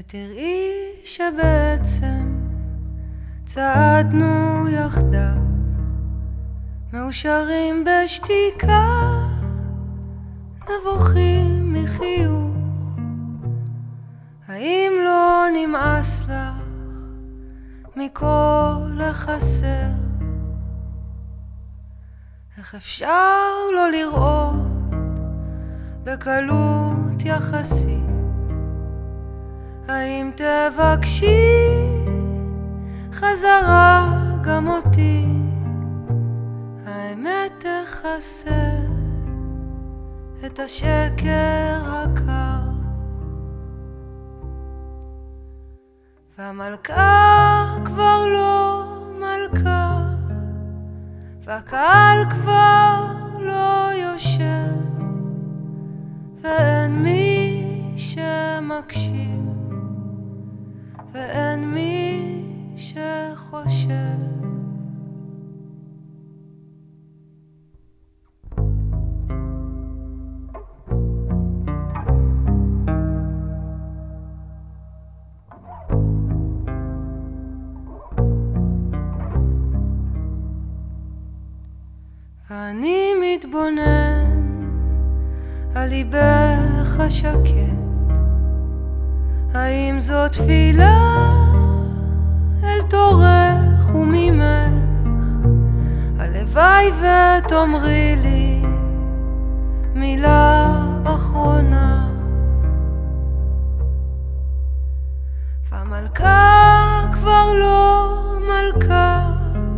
ותראי שבעצם צעדנו יחדיו, מאושרים בשתיקה, נבוכים מחיוך. האם לא נמאס לך מכל החסר? איך אפשר לא לראות בקלות יחסית? האם תבקשי חזרה גם אותי? האמת תכסה את השקר הקר, והמלכה כבר לא מלכה, והקהל כבר לא יושב, ואין מי שמקשיב, ואין מי שחושב. אני מתבונן על ליבך השקט, האם זו תפילה אל תורך וממך? הלוואי ותאמרי לי מילה אחרונה. והמלכה כבר לא מלכה,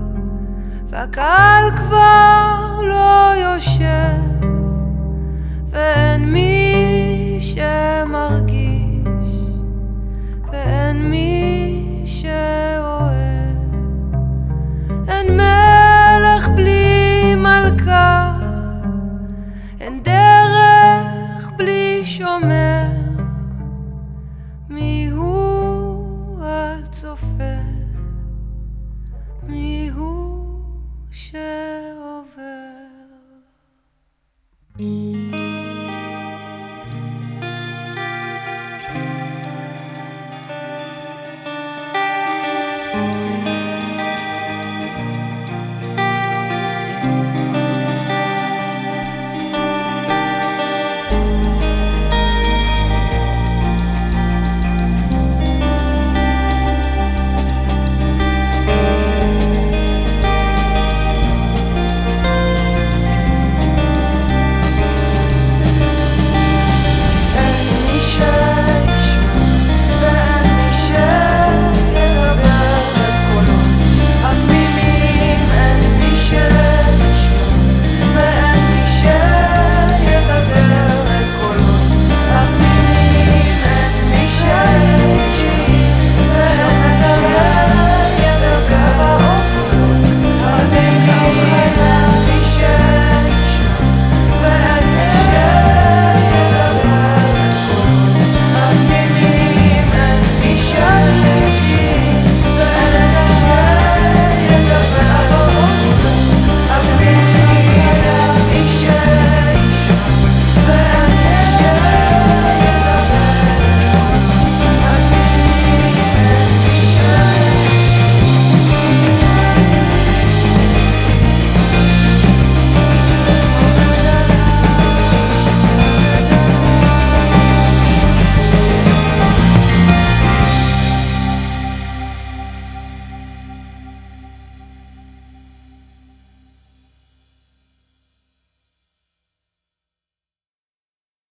והקהל כבר לא יושב, ואין מי שמרגיש, ואין מי שאוהב. אין מלך בלי מלכה, אין דרך בלי שומר. מי הוא הצופה?